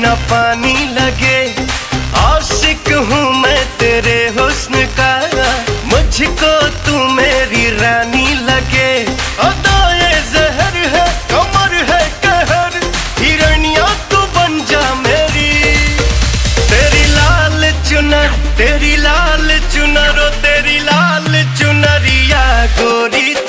न पानी लगे। आशिक हूँ मैं तेरे हुस्न का, मुझको तू मेरी रानी लगे। अदाए जहर है, कमर है कहर, हिरनिया तू बन जा मेरी। तेरी लाल चुनर, तेरी लाल चुनर, ओ तेरी लाल चुनरिया गोरी